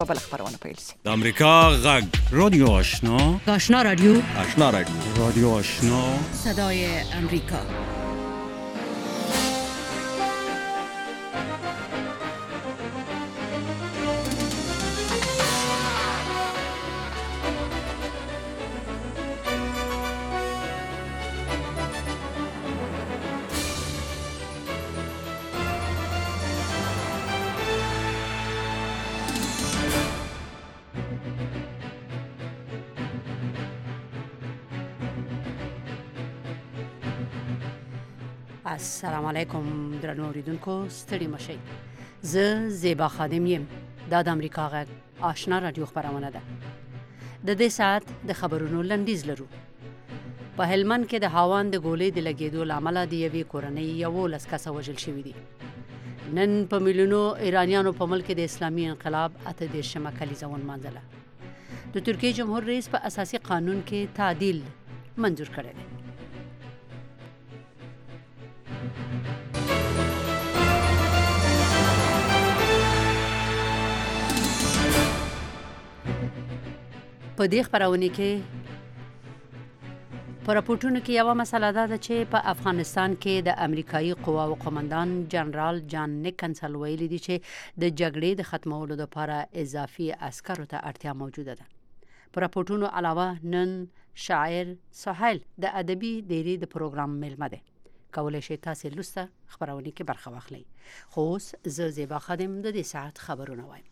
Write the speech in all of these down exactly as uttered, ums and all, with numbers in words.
بل خبرونه پیل شي. د امریکا غږ رادیو آشنا آشنا رادیو آشنا رادیو رادیو آشنا صدای امریکا. السلام علیکم درنو اوریدونکو، ستړي مشئ. زه زیبا خادم یم. دا د امریکا غږ آشنا رادیو خبرونه ده. د دې ساعت د خبرونو لنډیز لرو. په هلمند کې د هاوان د ګولې د لګېدو لامل د یوې کورنۍ یولس کسه وژل شوي دي. نن په میلیونو ایرانیانو په ملک د اسلامي انقلاب اته دېرشمه کلیزه ونمانځله. د ترکیې جمهور رئیس په اساسي قانون کې تعدیل منظور کړی دی. په دې خبرونه کې په راپورټونو کې یو مسله ده چې په افغانستان کې د امریکایي قواو قومندان جنرال جان نیکنسل ویلي دی چې د جګړې د ختمولو لپاره اضافي عسکرو ته اړتیا موجوده ده. په راپورټونو علاوه نن شاعر سهیل د ادبي ډیری د پروګرام ملمه ده. کولای شئ تاسو لسته خبرونه کې برخه واخلئ. خو اوس زه زیبا خادم د دې ساعت خبرونه وایم.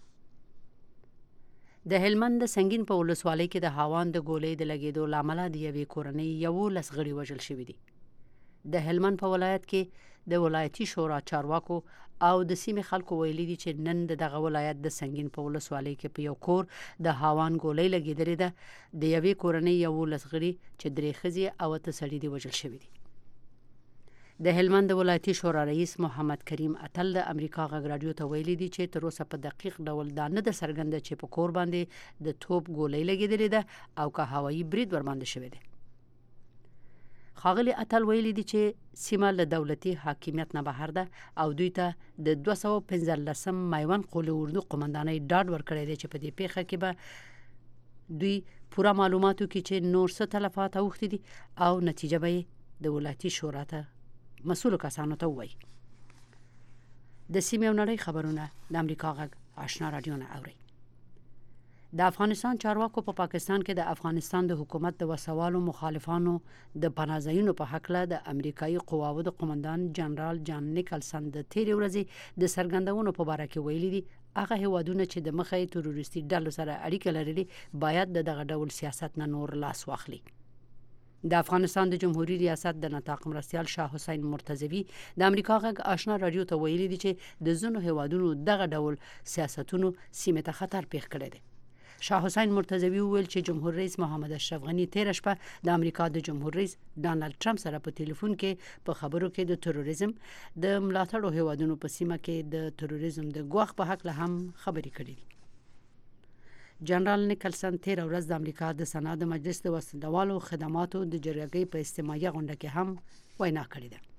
د هلمند د سنگین په ولسوالۍ کې د هاوان د ګولې د لګېدو لامل د یوې کورنۍ یولس غړي وژل شوي دي. د هلمند په ولایت کې د ولایتي شورا چارواکو او د سیمې خلکو ویلي دي چې نن د دغه ولایت د سنگین په ولسوالۍ کې په یو کور د هاوان ګولې لګېدلې ده. د یوې کورنۍ یولس غړي چې درې ښځې او اته سړي دي وژل شوي دي. د هلمند ولایتي شورا رئیس محمد کریم اتل د امریکا غږ رادیو ته ویلي دي چې تر اوسه په دقیق ډول دا نه ده څرګنده چې په کور باندې د توپ ګولۍ لګېدلې ده او که هوایي برید ورباندې شوی دی. ښاغلي اتل ویلي دي چې سیمه له دولتي حاکمیت نه بهر ده او دوی ته د دوه سوه پنځلسم میوند قول اردو قومندانۍ ډاډ ورکړی دی چې په دې پیښه کې به دوی پوره معلوماتو کې چې نور څه تلفات اوښتي دي او نتیجه به د ولایتي شورا ته مسؤل کسانو ته وایي. د سیمې او نړۍ خبرونه د امریکا غږ آشنا رادیو نه اوري. د افغانستان چارواکو په پا پاکستان کې د افغانستان د حکومت د وسوالو مخالفانو د پناه ځایونو په حق له د امریکایي قواوو د قومندان جنرال جان نیکلسن د تیرې ورځې د څرګندونو په باره کې ویلي دي هغه هیوادونه چې د مخې تروریستي ډلو سره اړیکه لري باید د دغه ډول سیاست نه نور لاس واخلي. د افغانستان د جمهوریت ریاست د نطاق مرستیال شاه حسین مرتضوی د امریکا غږ آشنا رادیو ته ویلي دي چې د ځینو هیوادونو دغه ډول سیاستونو سیمه ته خطر پیښ کړی دی. شاه حسین مرتضوی ویل چې جمهور رئیس محمد اشرف غنی تیر شپه د امریکا د جمهور رئیس ډانلډ ټرمپ سره په ټلیفون کې په خبرو کې د تروریزم د ملاتړو هیوادونو په سیمه کې د تروریزم د ګواښ په حق له هم خبرې کړې دي. جنرال نیکلسن تیر ورځ د امریکا د سنا د مجلس د وسلوالو خدماتو د جرګې په استماعي غونډه کې هم وینا کړې ده.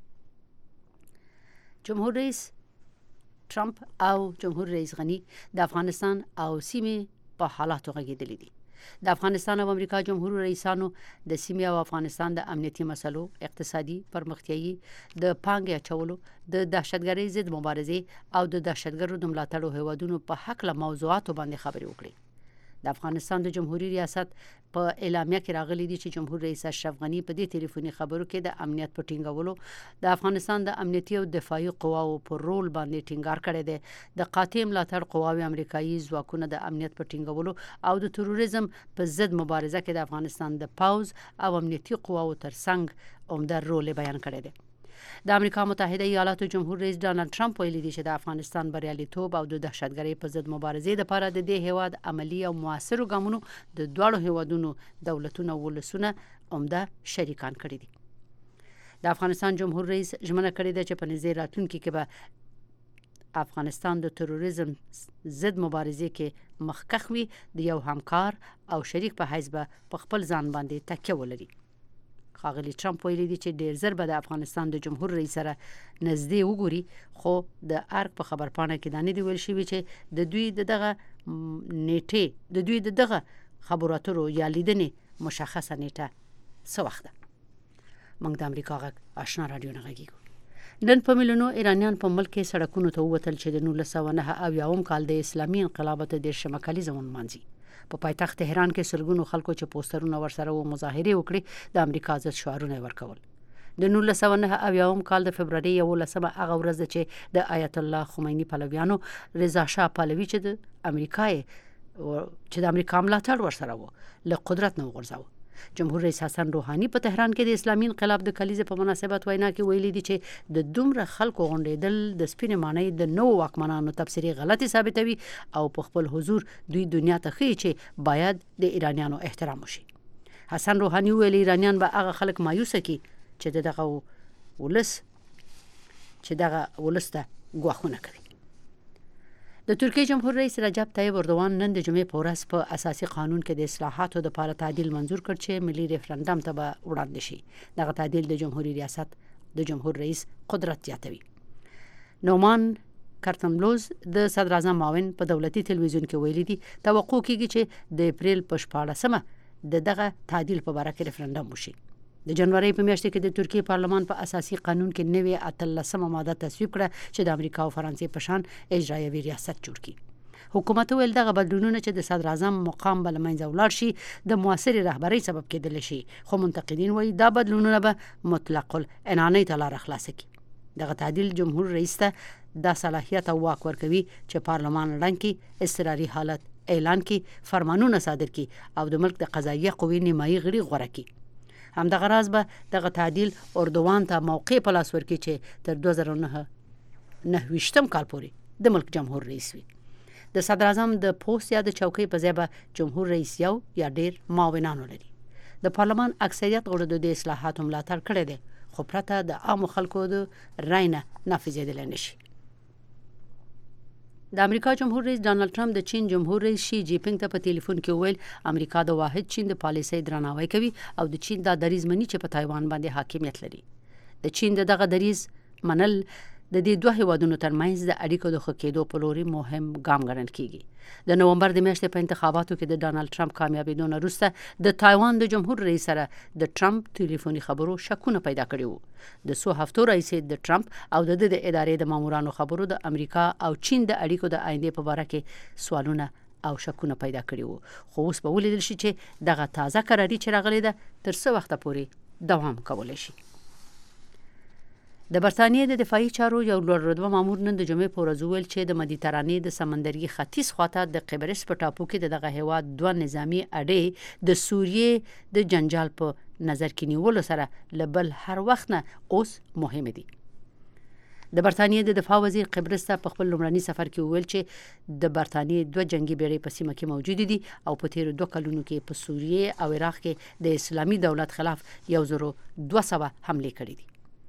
جمهور رئیس ټرمپ او جمهور رئیس غنی د افغانستان او سیمې په حالاتو غږېدلي دي. د افغانستان او امریکا جمهور رئیسانو د سیمې او افغانستان د امنیتي مسلو، اقتصادي پرمختیايي، د پانګې اچولو، د دهشتګرۍ ضد مبارزې او د دهشتګرو د ملاتړو هیوادونو په حق له موضوعاتو باندې خبرې وکړي. د افغانستان د جمهوریت ریاست په اعلامیه کې راغلي دي چې جمهور رئیس اشرف غنی په دې ټلیفوني خبرو کې د امنیت په ټینګولو د افغانستان د امنیتي او دفاعي قواو پر رول باندې ټینګار کړی دی. د قاطع ملاتړ قواوی امریکایي ځواکونه د امنیت په ټینګولو او د تروریزم په ضد مبارزه کې د افغانستان د پوځ او امنیتي قواو ترڅنګ عمده رول بیان کړی دی. د امریکا متحده ایالاتو جمهور رئیس ډانلډ ټرمپ ویلي دي چې د افغانستان بریالیتوب او د دهشتګرۍ په ضد مبارزې لپاره د دې هیواد عملی او موثرو ګامونو د دواړو هیوادونو دولتونو ولسونه عمده شریکان کړي دي. د افغانستان جمهور رئیس ژمنه کړې ده چې په نږدې راتلونکي کې به افغانستان د تروریزم ضد مبارزې کې مخکښ وي، د یو همکار او شریک په حیث به په خپل ځان باندې تکیه ولري. ښاغلي ټرمپ ویلي دي چې ډیر زر به د افغانستان د جمهور رئیس سره نږدې وګوري، خو د ارګ په خبرپاڼه کې دا نه دی ویل شوي چې د دوی د دغه نیټه د دوی د دغه خبرو اترو یا لیدنې مشخصه نیټه څه وخت ده. موږ د امریکا غږ آشنا رادیو نه غږیږو. نن په میلیونو ایرانیان په ملک کې سړکونو ته ووتل چې د نولس سوه نهه اویایم کال د اسلامي انقلاب ته دېرشمه کلیزه ونمانځي. په پایتخت تهران کې سلګونو خلکو چې پوسټرونه ورسره و مظاهرې وکړې د امریکا ضد شعارونه ورکول. د نولس سوه نهه اویایم کال د فبروري یولسمه هغه ورځ ده چې د آیت الله خمیني پلویانو رضا شاه پهلوي چې د امریکا چې د امریکا ملاتړ ورسره و له قدرت نه وغورځاوه. جمهور رئیس حسن روحاني په تهران کې د اسلامي انقلاب د کلیزې په مناسبت وینا کې ویلي دي چې د دومره خلکو غونډېدل د سپینې مانۍ د نوو واکمنانو تبصرې غلطي ثابتوي او په خپل حضور دوی دنیا ته ښیي چې باید د ایرانیانو احترام وشي. حسن روحاني ویل ایرانیان به هغه خلک مایوسه کړي چې دغه ولس چې دغه ولس ته ګواښونه کوي. د ترکیه جمهور رئیس رجب طیب اردوان نن د جمعې په ورځ په اساسي قانون کې د اصلاحاتو لپاره تعدیل منظور کړ چې ملي ریفرندم ته به وړاندې شي. دغه تعدیل د جمهوریت ریاست د جمهور رئیس قدرت زیاتوي. نومان کارتنبلوز د صدر اعظم معاون په دولتي تلویزیون کې ویلي دي توقع کیږي چې د اپریل په شپاړسمه د دغه تعدیل په اړه کې ریفرندم وشي. د جنوري په میاشت کې د ترکیه پارلمان په اساسي قانون کې نوې اتلسمه ماده تصویب کړه چې د امریکا او فرانسې په شان اجرایوي ریاست جوړ کړي. حکومت ویل دغه بدلونونه چې د صدر اعظم مقام بل منځ ولاړ شي د موثر رهبرۍ سبب کېدل شي، خو منتقدین وایي دا بدلونونه به مطلق العنانۍ ته لار خلاص کړي. دغه تعدیل جمهور رئیس ته دا صلاحیت او واک ورکوي چې پارلمان ړنګ کړي، اضطراري حالت اعلان کړي، فرمانونه صادر کړي او د ملک د قضایي قوې نیمایي غړي غوره کړي. همدغه راز به دغه تعدیل اردوان ته موقع په لاس ورکړي چې تر دوه زره نهه نهویشتم کال پورې د ملک جمهور رئیس وي. د صدر اعظم د پوست یا د چوکۍ په ځای به جمهور رئیس یو یا ډیر معاونان ولري. د پارلمان اکثریت غړو د اصلاحاتو ملاتړ کړی دی، خو پرته د عامو خلکو د رای نه نافذېدلی نشي. د امریکا جمهور رئیس ډانلډ ټرمپ د چین جمهور رئیس شي جی پینګ ته په ټلیفون کې ویل امریکا د واحد چین د پالیسۍ درناوی کوي او د چین دا دریځ مني چې په تایوان باندې حاکمیت لري. د چین د دغه دریځ منل د دې دوه هیوادونو ترمنځ د اړیکو د ښه کېدو په لوري مهم ګام ګڼل کیږي. د نومبر د میاشتې په انتخاباتو کې د ډانلډ ټرمپ کامیابیدو نه وروسته د تایوان د جمهور رئیس سره د ټرمپ ټلیفوني خبرو شکونه پیدا کړي وو. د څو هفتو راهیسې د ټرمپ او د د ادارې د مامورانو خبرو د امریکا او چین د اړیکو د آینده په اړه کې سوالونه او شکونه پیدا کړي وو، خو اوس به ولیدل شي چې دغه تازه قراري چې راغلې ده تر څه وخت پورې دوام کولی شي. د برتانیې د دفاعي چارو یو لوړ رتبه مامور نن د جمعې په ورځ ویل چې د مدیترانې د سمندري ختیځ خواته د قبرس په ټاپو کې د دغه هیواد دوه نظامی اډې د سوریې د جنجال په نظر کې نیولو سره له بل هر وخت نه اوس مهمه دي. د برتانیې د دفاع وزیر قبرس ته په خپل لومړني سفر کې ویل چې د برتانیې دوه جنگي بیړۍ په سیمه کې موجود دي او په تیرو دوه کلونو کې په سوریې او عراق کې د اسلامي دولت خلاف یو زرو دوه سوه حملې کړې دي.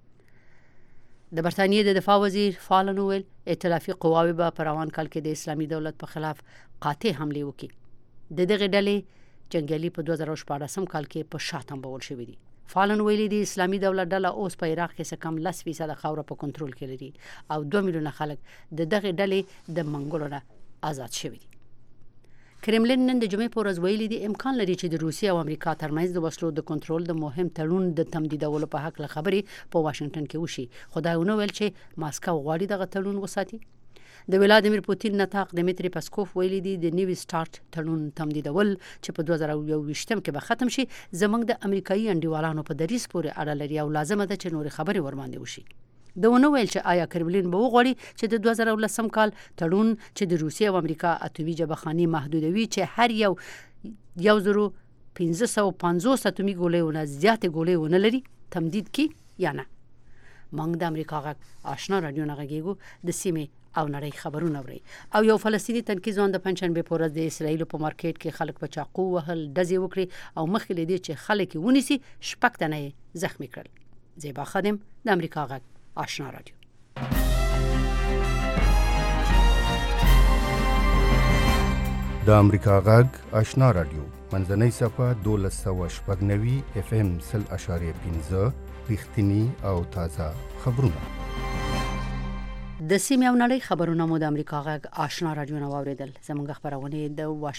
د برتانیې د دفاع وزیر فالن ویل ائتلافي قواوې به په روان کال کې د اسلامي دولت په خلاف قاطع حملې وکړي. د دغه ډلې جنګیالي په دوه زره شپاړسم کال کې په شا تنبول شوي دي. فالن ویلي د اسلامي دولت ډله اوس په عراق کې څه کم لس فیصده خاوره په کنټرول کې لري او دوه میلیونه خلک د دغه ډلې د منګولو نه آزاد شوي دي. کرملین نن د جمعې په ورځ ویلي دي امکان لري چې د روسیې او امریکا ترمنځ د وسلو د کنټرول د مهم تړون د تمدیدولو په حق له خبرې په واشنگټن کې وشي، خو دا ونه ویل چې ماسکو غواړي دغه تړون وساتي. د ولادیمیر پوتین نطاق دمیتری پسکوف ویلي دي د نیوی سٹارټ تړون تمدیدول چې په دوه زره یوویشتم کې به ختم شي زموږ د امریکایي انډیوالانو په دریځ پورې اړه لري او لازمه ده چې نورې خبرې ورباندې وشي. د ونه ویل چې آیا کرملین به وغواړي چې د دوه زره ولسم کال تړون چې د روسیې او امریکا اتومي جبهخاني محدودوي چې هر یو یو زرو پنځه سوه پنځوس اتومي ګولۍ نه زیاتې ګولۍ ونه لري تمدید کی یا نه. موږ د امریکا غږ آشنا رادیو نه غږیږو د سیمې او نړۍ خبرونه اوري. او یو فلسطیني تنکي ځوان د پنځشنبې په ورځ د اسرایل په مارکیټ کې خلک په چاقو وهل ډزې وکړي او مخکې له دې چې خلک ونیسي شپږ تنه یې زخمي کړل. زیبا خادم د امریکا غږ آشنا رادیو. د امریکا غږ آشنا رادیو منځنۍ صفحه دولس سوه شپږ نوي اف ام سل اشاریه پنځه رښتینی او تازه خبرونه. د سیمې او نړۍ خبرونه مو د امریکا غږ آشنا رادیو نو اوریدل. زموږ خبرونه د